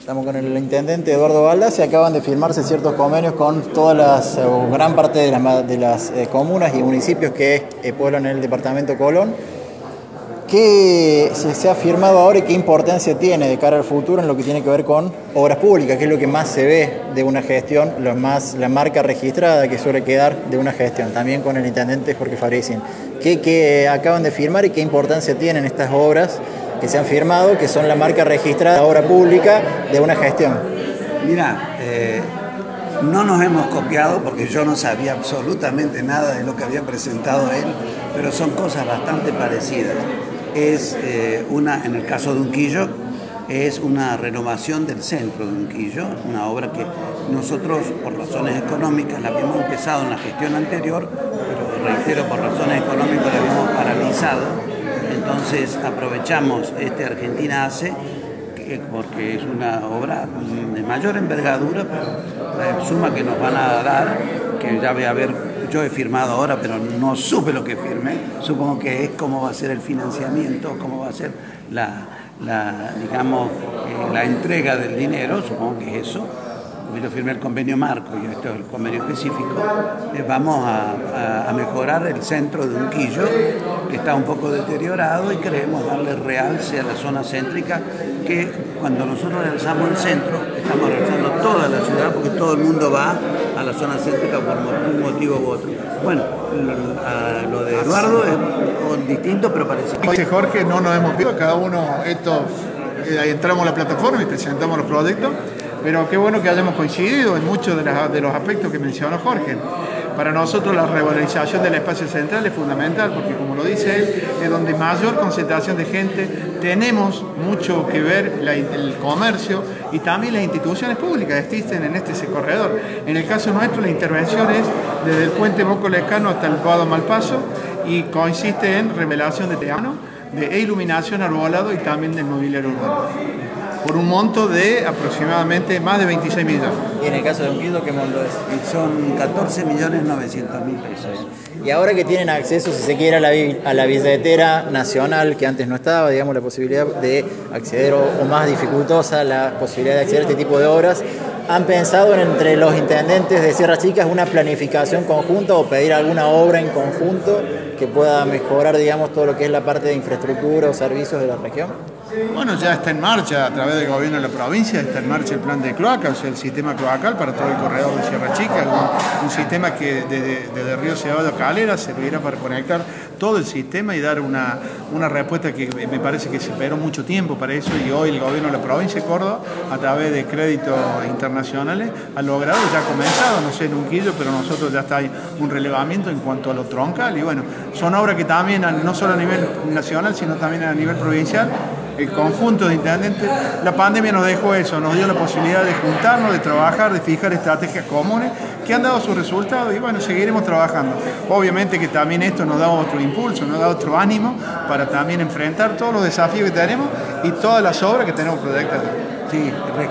Estamos con el intendente Eduardo Baldass y acaban de firmarse ciertos convenios con todas las, o gran parte de las comunas y municipios que pueblan el departamento Colón. ¿Qué se ha firmado ahora y qué importancia tiene de cara al futuro en lo que tiene que ver con obras públicas, que es lo que más se ve de una gestión, la marca registrada que suele quedar de una gestión? También con el intendente Jorge Fabricín. ¿Qué acaban de firmar y qué importancia tienen estas obras que se han firmado, que son la marca registrada de obra pública de una gestión? Mira, no nos hemos copiado porque yo no sabía absolutamente nada de lo que había presentado él, pero son cosas bastante parecidas. Es en el caso de Unquillo, es una renovación del centro de Unquillo, una obra que nosotros, por razones económicas, la habíamos empezado en la gestión anterior, pero reitero, por razones económicas la habíamos paralizado. Entonces aprovechamos Argentina Hace, porque es una obra de mayor envergadura, pero la suma que nos van a dar, que ya voy a ver, yo he firmado ahora, pero no supe lo que firmé, supongo que es cómo va a ser el financiamiento, cómo va a ser la entrega del dinero, supongo que es eso. Yo firmé el convenio marco y esto es el convenio específico. Vamos a mejorar el centro de Unquillo, que está un poco deteriorado, y queremos darle realce a la zona céntrica, que cuando nosotros realizamos el centro, estamos realizando toda la ciudad, porque todo el mundo va a la zona céntrica por un motivo u otro. Bueno, lo de Eduardo es distinto, pero parece. Dice Jorge, no nos hemos visto, cada uno entramos a la plataforma y presentamos los proyectos. Pero qué bueno que hayamos coincidido en muchos de los aspectos que mencionó Jorge. Para nosotros la revalorización del espacio central es fundamental porque, como lo dice él, es donde mayor concentración de gente. Tenemos mucho que ver el comercio y también las instituciones públicas que existen en este corredor. En el caso nuestro, la intervención es desde el puente Moco Lescano hasta el Vado Malpaso y consiste en revelación de terreno, de iluminación arbolado y también del mobiliario urbano, por un monto de aproximadamente más de 26 millones. ¿Y en el caso de Unquillo qué monto es? Son 14.900.000 pesos. Y ahora que tienen acceso, si se quiere, a la billetera nacional, que antes no estaba, digamos, la posibilidad de acceder, o más dificultosa la posibilidad de acceder a este tipo de obras, ¿han pensado entre los intendentes de Sierra Chica una planificación conjunta o pedir alguna obra en conjunto que pueda mejorar, digamos, todo lo que es la parte de infraestructura o servicios de la región? Bueno, ya está en marcha, a través del gobierno de la provincia, está en marcha el plan de cloaca, o sea, el sistema cloacal para todo el corredor de Sierra Chica, un sistema que desde Río Ceballos a Calera servirá para conectar todo el sistema y dar una respuesta que me parece que se esperó mucho tiempo para eso, y hoy el gobierno de la provincia de Córdoba, a través de créditos internacionales, ha logrado, ya ha comenzado, no sé en Unquillo, pero nosotros ya está un relevamiento en cuanto a lo troncal, y bueno, son obras que también, no solo a nivel nacional, sino también a nivel provincial, el conjunto de intendentes. La pandemia nos dejó eso, nos dio la posibilidad de juntarnos, de trabajar, de fijar estrategias comunes que han dado sus resultados, y bueno, seguiremos trabajando. Obviamente que también esto nos da otro impulso, nos da otro ánimo para también enfrentar todos los desafíos que tenemos y todas las obras que tenemos proyectadas. Sí,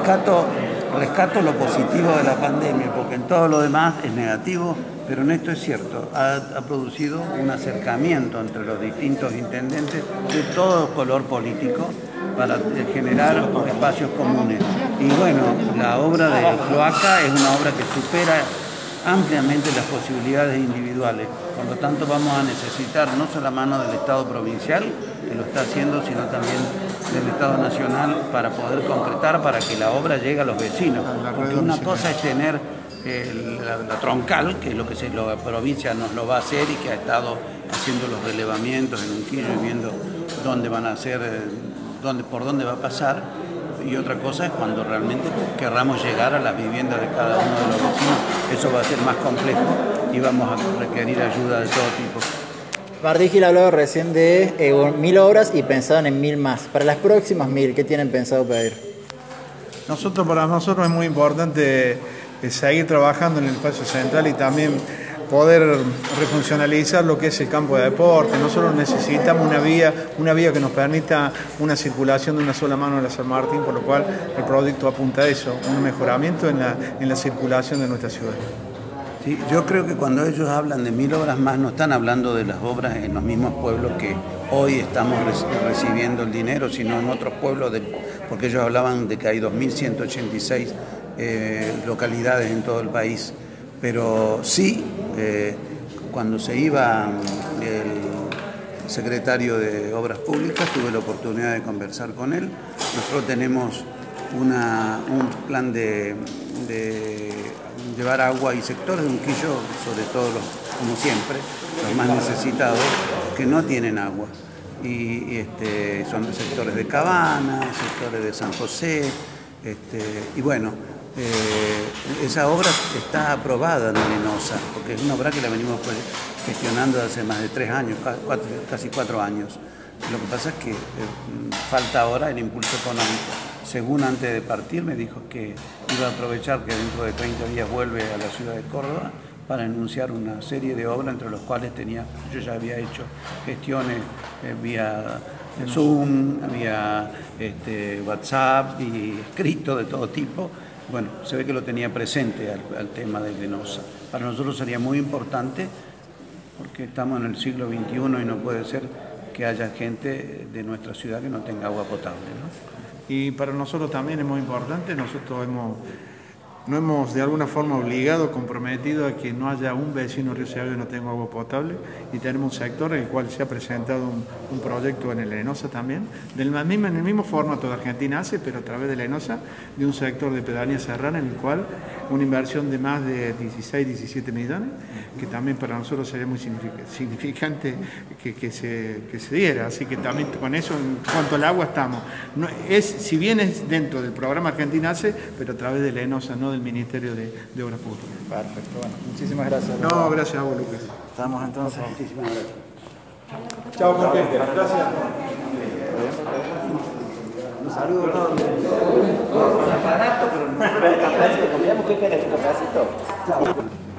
rescato lo positivo de la pandemia, porque en todo lo demás es negativo, pero en esto es cierto, ha producido un acercamiento entre los distintos intendentes de todo color político para generar espacios comunes. Y bueno, la obra de cloaca es una obra que supera ampliamente las posibilidades individuales. Por lo tanto, vamos a necesitar no solo la mano del Estado provincial, que lo está haciendo, sino también del Estado nacional para poder concretar, para que la obra llegue a los vecinos. Porque una cosa es tener la troncal, que es lo que la provincia nos lo va a hacer y que ha estado haciendo los relevamientos en Unquillo y viendo dónde van a hacer, por dónde va a pasar. Y otra cosa es cuando realmente querramos llegar a las viviendas de cada uno de los vecinos. Eso va a ser más complejo y vamos a requerir ayuda de todo tipo. Martín Gil hablaba recién de 1.000 obras y pensaban en 1.000 más. Para las próximas 1.000, ¿qué tienen pensado pedir? Para nosotros es muy importante seguir trabajando en el espacio central y también poder refuncionalizar lo que es el campo de deporte. Nosotros necesitamos una vía que nos permita una circulación de una sola mano en la San Martín, por lo cual el proyecto apunta a eso, un mejoramiento en la circulación de nuestra ciudad. Sí, yo creo que cuando ellos hablan de 1.000 obras más, no están hablando de las obras en los mismos pueblos que hoy estamos recibiendo el dinero, sino en otros pueblos porque ellos hablaban de que hay 2.186 localidades en todo el país, pero sí, cuando se iba el secretario de Obras Públicas, tuve la oportunidad de conversar con él. Nosotros tenemos un plan de llevar agua y sectores de Unquillo, sobre todo, como siempre, los más necesitados, que no tienen agua. Y son los sectores de Cabana, sectores de San José, y bueno, esa obra está aprobada en Lenosa, porque es una obra que la venimos gestionando desde hace más de 3 años, casi 4 años. Lo que pasa es que falta ahora el impulso económico. Según antes de partir me dijo que iba a aprovechar que dentro de 30 días vuelve a la ciudad de Córdoba para anunciar una serie de obras, entre los cuales yo ya había hecho gestiones vía Zoom, vía WhatsApp y escrito de todo tipo. Bueno, se ve que lo tenía presente al tema de Lenosa. Para nosotros sería muy importante, porque estamos en el siglo XXI y no puede ser que haya gente de nuestra ciudad que no tenga agua potable, ¿no? Y para nosotros también es muy importante, nosotros no hemos de alguna forma obligado, comprometido a que no haya un vecino de Río Ceballos que no tenga agua potable, y tenemos un sector en el cual se ha presentado un proyecto en el Lenosa también, en el mismo formato de Argentina hace, pero a través de Lenosa, de un sector de pedanía serrana en el cual una inversión de más de 16, 17 millones, que también para nosotros sería muy significante que se diera. Así que también con eso, en cuanto al agua, estamos. Si bien es dentro del programa Argentina hace, pero a través de Lenosa, no del Ministerio de Obras Públicas. Perfecto, bueno, muchísimas gracias. No, gracias a vos, Lucas. Estamos entonces. Muchísimas gracias. Chao, Jorge. Gracias. Un saludo. Aparato, pero no, pero el café, comíamos que querés, un cafecito. Chao.